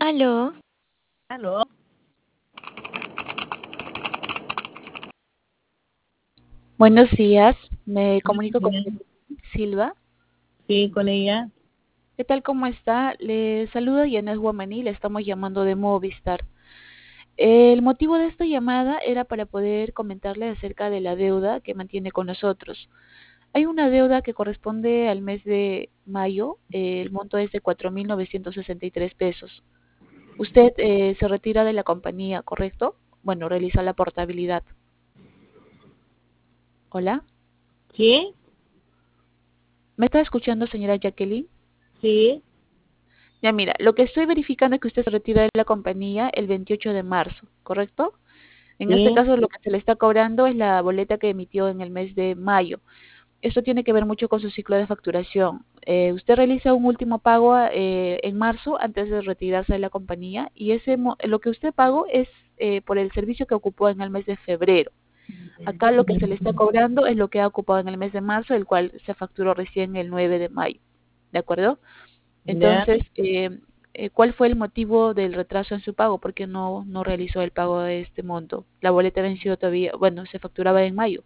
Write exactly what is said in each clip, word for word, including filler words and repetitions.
Aló, ¿Aló? buenos días. Me comunico con Bien. Silva. Sí, con ella. ¿Qué tal? ¿Cómo está? Le saluda Yanes Guamaní, le estamos llamando de Movistar. El motivo de esta llamada era para poder comentarle acerca de la deuda que mantiene con nosotros. Hay una deuda que corresponde al mes de mayo, eh, el monto es de cuatro mil novecientos sesenta y tres pesos. Usted eh, se retira de la compañía, ¿correcto? Bueno, realiza la portabilidad. Hola, ¿Sí? ¿me está escuchando, señora Jacqueline? Sí. Ya mira, lo que estoy verificando es que usted se retira de la compañía el veintiocho de marzo, ¿correcto? En este Sí. caso lo que se le está cobrando es la boleta que emitió en el mes de mayo. Esto tiene que ver mucho con su ciclo de facturación. Eh, usted realiza un último pago eh, en marzo antes de retirarse de la compañía y ese mo- lo que usted pagó es eh, por el servicio que ocupó en el mes de febrero. Acá lo que se le está cobrando es lo que ha ocupado en el mes de marzo, el cual se facturó recién el nueve de mayo. ¿De acuerdo? Ya. Entonces, eh, eh, ¿cuál fue el motivo del retraso en su pago? ¿Por qué no, no realizó el pago de este monto? La boleta venció todavía, bueno, se facturaba en mayo.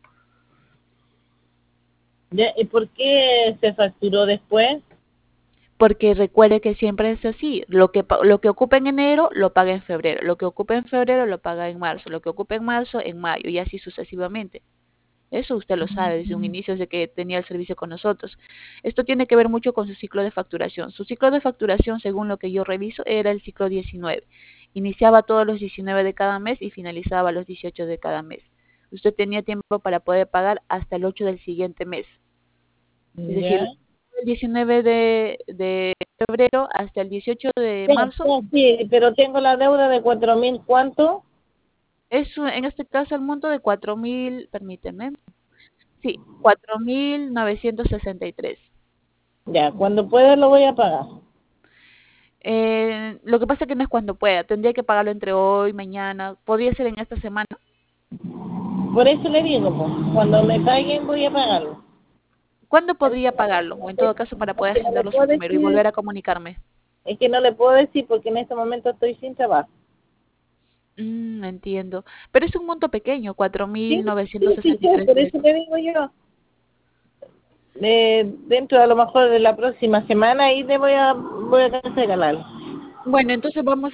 Ya. ¿Y por qué se facturó después? Porque recuerde que siempre es así. Lo que, pa- lo que ocupa en enero lo paga en febrero. Lo que ocupa en febrero lo paga en marzo. Lo que ocupa en marzo en mayo y así sucesivamente. Eso usted lo sabe desde un inicio, desde que tenía el servicio con nosotros. Esto tiene que ver mucho con su ciclo de facturación. Su ciclo de facturación, según lo que yo reviso, era el ciclo diecinueve. Iniciaba todos los diecinueve de cada mes y finalizaba los dieciocho de cada mes. Usted tenía tiempo para poder pagar hasta el ocho del siguiente mes. Es decir, Ya. el diecinueve de, de febrero hasta el dieciocho de Sí, marzo. no, sí, pero tengo la deuda de cuatro mil, ¿cuánto? Es en este caso el monto de cuatro mil, permíteme, sí, cuatro mil novecientos sesenta y tres. Ya, cuando pueda lo voy a pagar. Eh, lo que pasa es que no es cuando pueda, tendría que pagarlo entre hoy, mañana, podría ser en esta semana. Por eso le digo, pues, cuando me paguen voy a pagarlo. ¿Cuándo podría pagarlo? O en todo caso para Es poder que no le agendarlo su puedo número y decir, volver a comunicarme. es que no le puedo decir porque en este momento estoy sin trabajo. Mm, entiendo. Pero es un monto pequeño, cuatro Sí, mil sí, novecientos sí, sesenta y sí, tres por eso pesos. le digo yo. Eh, dentro a lo mejor de la próxima semana ahí te voy a voy a cancelar. Bueno, entonces vamos